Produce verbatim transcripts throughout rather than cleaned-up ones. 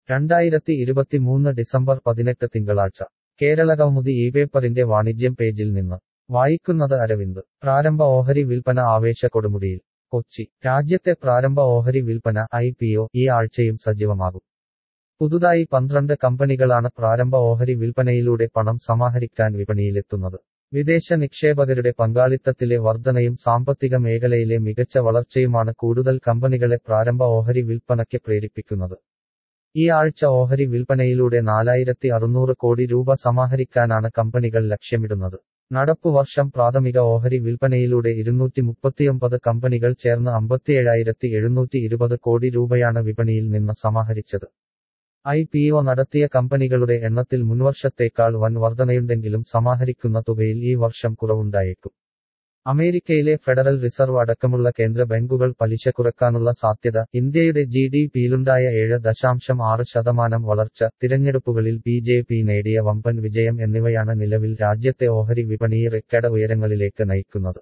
രണ്ടായിരത്തി ഇരുപത്തിമൂന്ന് ഡിസംബർ പതിനെട്ട് തിങ്കളാഴ്ച കേരളകൗമുദി ഇപേപ്പറിന്റെ വാണിജ്യം പേജിൽ നിന്ന് വായിക്കുന്നത് അരവിന്ദ്. പ്രാരംഭ ഓഹരി വിൽപ്പന ആവേശ കൊടുമുടിയിൽ. കൊച്ചി. രാജ്യത്തെ പ്രാരംഭ ഓഹരി വിൽപ്പന ഐ പി ഒ ഈ ആഴ്ചയും സജീവമാകും. പുതുതായി പന്ത്രണ്ട് കമ്പനികളാണ് പ്രാരംഭ ഓഹരി വിൽപ്പനയിലൂടെ പണം സമാഹരിക്കാൻ വിപണിയിലെത്തുന്നത്. വിദേശ നിക്ഷേപകരുടെ പങ്കാളിത്തത്തിലെ വർധനയും സാമ്പത്തിക മേഖലയിലെ മികച്ച വളർച്ചയുമാണ് കൂടുതൽ കമ്പനികളെ പ്രാരംഭ ഓഹരി വിൽപ്പനയ്ക്ക് പ്രേരിപ്പിക്കുന്നത്. ഈ ആഴ്ച ഓഹരി വിൽപ്പനയിലൂടെ നാലായിരത്തി അറുന്നൂറ് കോടി രൂപ സമാഹരിക്കാനാണ് കമ്പനികൾ ലക്ഷ്യമിടുന്നത്. നടപ്പുവർഷം പ്രാഥമിക ഓഹരി വിൽപ്പനയിലൂടെ ഇരുന്നൂറ്റി മുപ്പത്തിയൊമ്പത് കമ്പനികൾ ചേർന്ന് അമ്പത്തിയേഴായിരത്തി എഴുന്നൂറ്റി ഇരുപത് കോടി രൂപയാണ് വിപണിയിൽ നിന്ന് സമാഹരിച്ചത്. ഐ പി ഒ നടത്തിയ കമ്പനികളുടെ എണ്ണത്തിൽ മുൻവർഷത്തേക്കാൾ വൻ വർധനയുണ്ടെങ്കിലും സമാഹരിക്കുന്ന തുകയിൽ ഈ വർഷം കുറവുണ്ടായേക്കും. അമേരിക്കയിലെ ഫെഡറൽ റിസർവ് അടക്കമുള്ള കേന്ദ്ര ബാങ്കുകൾ പലിശ കുറയ്ക്കാനുള്ള സാധ്യത, ഇന്ത്യയുടെ ജി ഡി പിയിലുണ്ടായ ഏഴ് ദശാംശം ആറ് ശതമാനം വളർച്ച, തിരഞ്ഞെടുപ്പുകളിൽ ബി ജെ പി നേടിയ വമ്പൻ വിജയം എന്നിവയാണ് നിലവിൽ രാജ്യത്തെ ഓഹരി വിപണിയെ റെക്കോർഡ് ഉയരങ്ങളിലേക്ക് നയിക്കുന്നത്.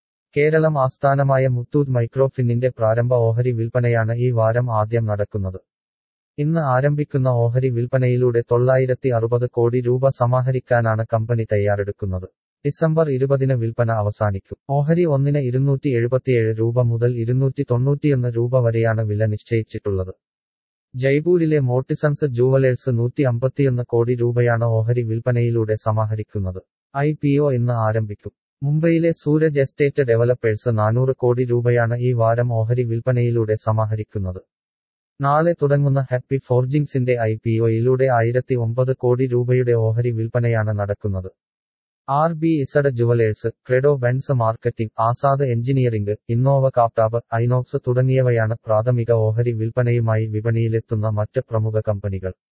കേരളം ആസ്ഥാനമായ മുത്തൂറ്റ് മൈക്രോഫിന്നിന്റെ പ്രാരംഭ ഓഹരി വിൽപ്പനയാണ് ഈ വാരം ആദ്യം നടക്കുന്നത്. ഇന്ന് ആരംഭിക്കുന്ന ഓഹരി വിൽപ്പനയിലൂടെ തൊള്ളായിരത്തി അറുപത് കോടി രൂപ സമാഹരിക്കാനാണ് കമ്പനി തയ്യാറെടുക്കുന്നത്. ഡിസംബർ ഇരുപതിന് വിൽപ്പന അവസാനിക്കും. ഓഹരി ഒന്നിന് ഇരുന്നൂറ്റി എഴുപത്തിയേഴ് രൂപ മുതൽ ഇരുന്നൂറ്റി തൊണ്ണൂറ്റിയൊന്ന് രൂപ വരെയാണ് വില നിശ്ചയിച്ചിട്ടുള്ളത്. ജയ്പൂരിലെ മോർട്ടിസൺസ് ജൂവലേഴ്സ് നൂറ്റി അമ്പത്തിയൊന്ന് കോടി രൂപയാണ് ഓഹരി വിൽപ്പനയിലൂടെ സമാഹരിക്കുന്നത്. ഐ പി ഒ ഇന്ന് ആരംഭിക്കും. മുംബൈയിലെ സൂരജ് എസ്റ്റേറ്റ് ഡെവലപ്പേഴ്സ് നാനൂറ് കോടി രൂപയാണ് ഈ വാരം ഓഹരി വിൽപ്പനയിലൂടെ സമാഹരിക്കുന്നത്. നാളെ തുടങ്ങുന്ന ഹാപ്പി ഫോർജിങ്സിന്റെ ഐ പി ഒയിലൂടെ ആയിരത്തി ഒമ്പത് കോടി രൂപയുടെ ഓഹരി വിൽപ്പനയാണ് നടക്കുന്നത്. R B Z jewellers, Credo brands marketing, Azad engineering, Innova Captab, Inox തുടങ്ങിയവയാണ് പ്രാഥമിക ഓഹരി വിൽപ്പനയുമായി വിപണിയിലെത്തുന്ന മറ്റ് പ്രമുഖ കമ്പനികൾ.